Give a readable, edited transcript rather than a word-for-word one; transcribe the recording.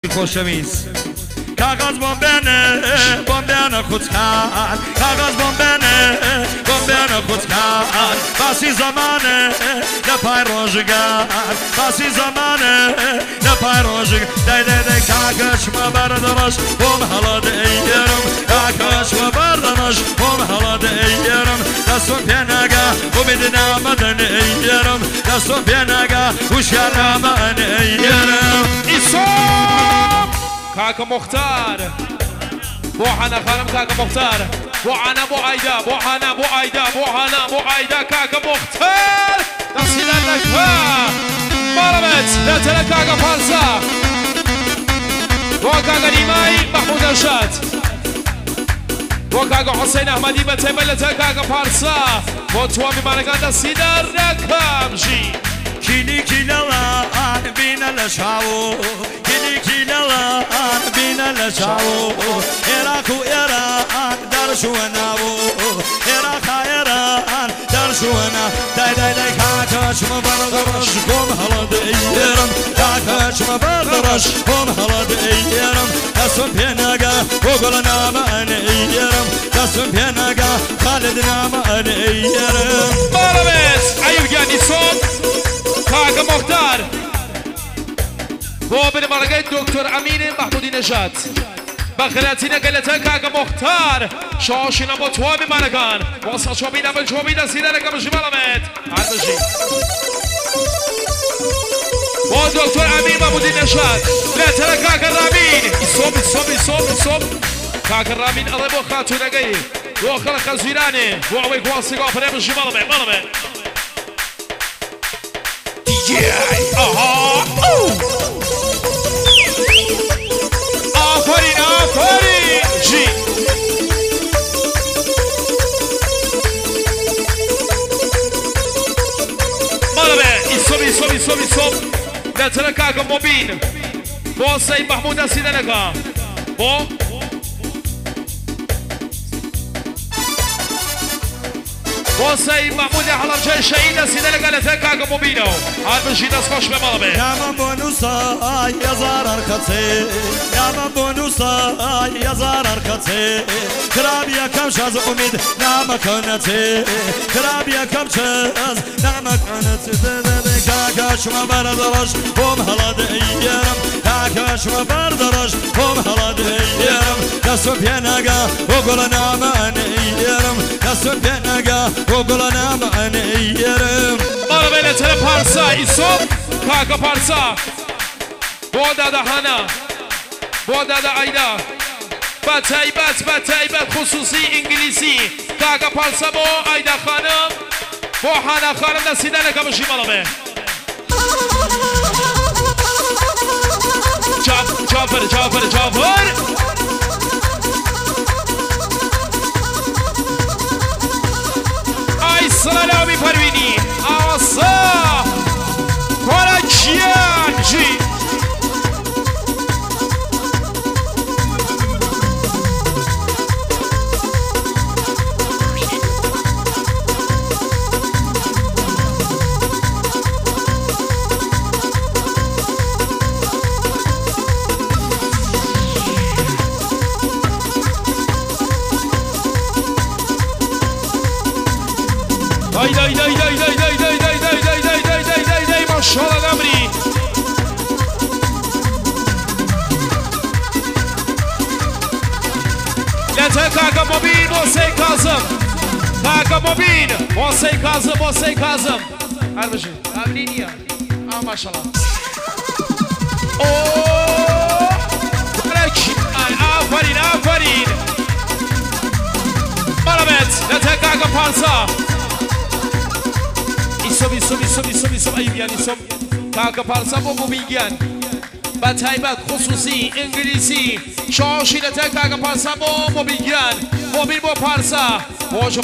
خوشویز کاغذ بمبن خود کرد کاغذ بمبن خود کرد باسی زمانه نپای روزگار باسی زمانه نپای روزگار دی کاغش مبردمش بم حالا دیرم کاغش مبردمش بم حالا دیرم دستم پنگه و بدنام دیرم دستم پنگه وشیارم دیرم ایسام کاکا مختار بو حنا خانم کاکا مختار بو عنا بو عایدا بو حنا بو عایدا بو حنا بو عایدا کاکا مختار دستیدن نکا مرمت نتلا کاکا پارسا بو کاکا نیمای محمود ارشاد بو کاکا حسین احمدی بتبلت کاکا پارسا بو تو میمانگان دستیدن نکا بجی کلی کلان بین لشاو کلی کلان بین لشاو عراق و ایران در شوناو عراق ایران در شونا دی کاکش مبردرش بم حالا دیرم کاکش مبردرش بم حالا دیرم دستم پنگه و گل نام نیرم دستم پنگه خالد نام نیرم مرمت ایوب گانی صوت کاکا مختار بو برمارگای دکتر امین محمودی نژاد بخلاتینا گلتا کاکا مختار شاشینا با تو میمانگان واسه چوبینا بل چوبینا سیدن کمشی مرمت عربشی با دکتر امین محمودی نژاد لتر کاکا رامین ایسوم کاکا رامین الله بو خاتونگی بو خلق زیرانه بو عوی قواسی قافره بشی مرمت آفرین جی مالا ایسوم نتره کاکا مبین با سید محمود اسیده نگاه با سید محمود حلبجه شهید اسیده لگلته کاکا مبینو هر بشید از خوش به مالبه یامن بونوسای یزار ارخطه یامن بونوسای یزار ارخطه کرابیا کم شاز امید نامکنته کرابیا کم شاز نامکنته کاکاش مبردرش بم حالا دیرم کاکاش مبردرش بم حالا دیرم دستم پنگه و گل نام نیرم دستم پنگه و گل نام نیرم مالا بلتر پارسا ایسوم کاکا پارسا با دادا هانا با دادا عایدا بتایبت خصوصی انگلیسی کاکا پارسا با عایدا خانم با هانا خانم نسیدن کمشی مالا به جعفر ای سلامی پروینی آسا کارکیان جی دای ماشاءالله نمری لته کاکا مبین موسی کاظم کاکا مبین موسی کاظم هر بشه امنینیه ماشاءالله اوه آفرین مرمت لته کاکا پارسا ایسوم ایوب ایسوم کاکا پارسا با مبیگن با تایبت خصوصی انگلیسی شاشینته کاکا پارسا با مبیگن مبین با پارسا